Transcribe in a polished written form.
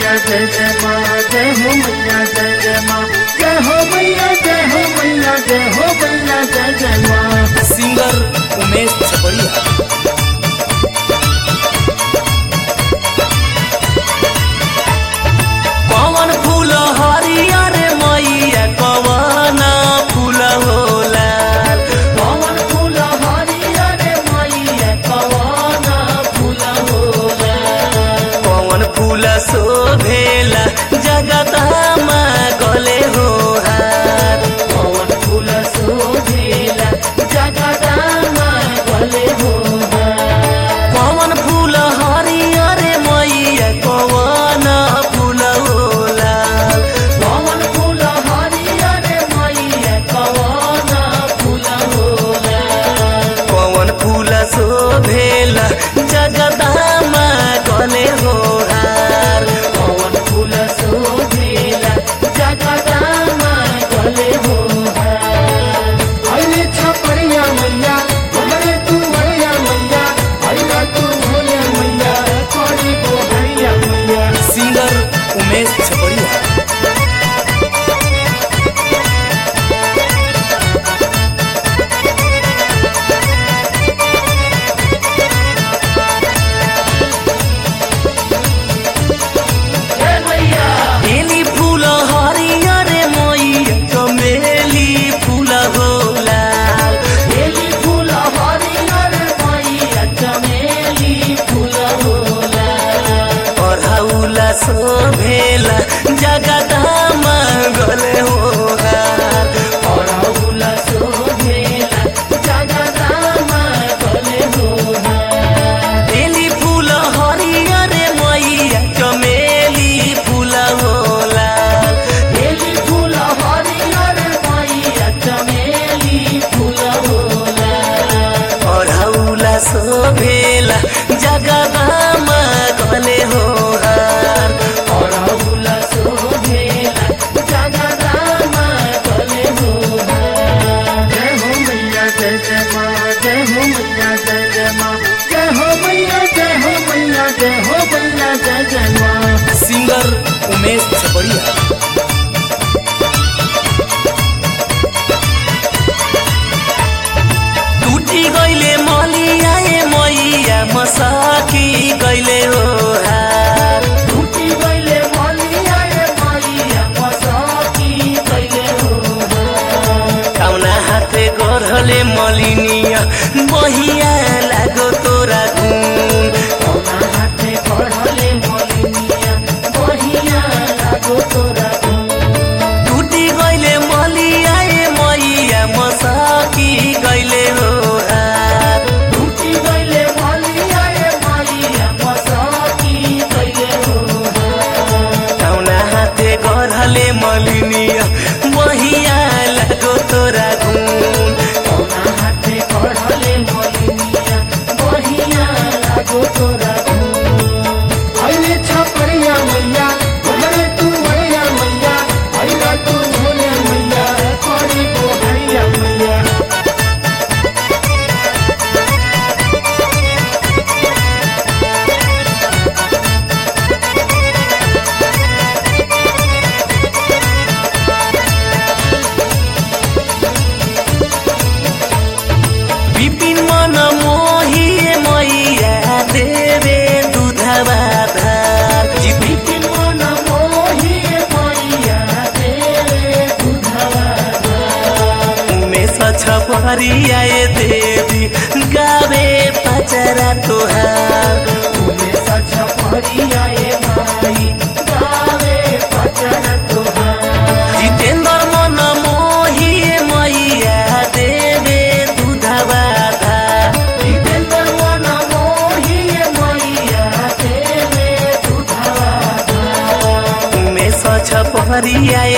मैया जय जय माँ, जय हो मैया जय जय माँ, जय हो मैया जय हो मैया जय हो मैया जय जय माँ। सिंगर उमेश छपड़िया। कौन फूल हरियर मैया कौन फूल होला, कौन फूल हरियर मैया कौन फूल होला, कौन फूल शोभेला जगदमा गले हो हार, कौन फूल शोभेला जगदमा गले हो हार। कौन फूल हरियर मैया कौन फूल होला, कौन फूल हरियर मैया कौन फूल होला, कौन फूल शोभेला जगदमा गले हो हार, कौन फूल शोभेला जगदमा गले हो हार। अरे छपरिया मैया हमरे तू मैया मैया, अरे तू भोले मैया करी को हरिया मैया। सिंगर उमेश छपड़िया। जय मैया बेली फूल हरियर मैया चमेली फूल होला, बेली फूल हरियर मैया चमेली फूल होला, अढ़ौला शोभेला जगदमा गले हो हार, अड़हुल शोभेला जगदमा गले हो हार। बेली फूल हरियर मैया चमेली फूल होला, बेली फूल हरियर मैया चमेली फूल होला, अढ़ौला शोभेला जगदमा गले हो हार, अड़हुल शोभेला जगदमा गले हो हार। जय हो मैया जय जय माँ, जय हो मैया जय जय माँ, जय हो मैया जय हो मैया जय हो मैया जय जय माँ। सिंगर उमेश छपड़िया। टूटी गईले मलिया मैया मसाकी गईले हो हार, टूटी गईले मलिया रे मैया मसाकी गईले हो हार। कौना हाथे गढ़ले मलिनिया बहिया लागो तोरा गुण, कौना हाथे पढ़ले मलिनिया बहिया लागो तोरा गुण। टूटी गईले मलिया मैया मसाकी गईले हो हार, टूटी गईले मलिया रे मैया मसाकी गईले हो हार। कौना हाथे गढ़ले मलिनिया बहिया लागो तोरा गुण, कौना हाथे पढ़ले मलिनिया बहिया लागो तोरा गुण। अरे छपरिया मैया हमरे तू मैया मैया, अरे तू भोले मैया करी को हरिया मैया। विपिन मन मोही मैया देवे दूधवा धार, बिपिन मन मोही मैया तेरे दूधवा धार। उमेश छपड़िया देवी गावे पचरा तोहार, उमेश छपड़िया माई गावे पचरा तोहार। जितेंद्र मन मोही मैया देवे दूधवा धार, जितेंद्र मन मोही मैया तेरे दूधवा धार। उमेश छपड़िया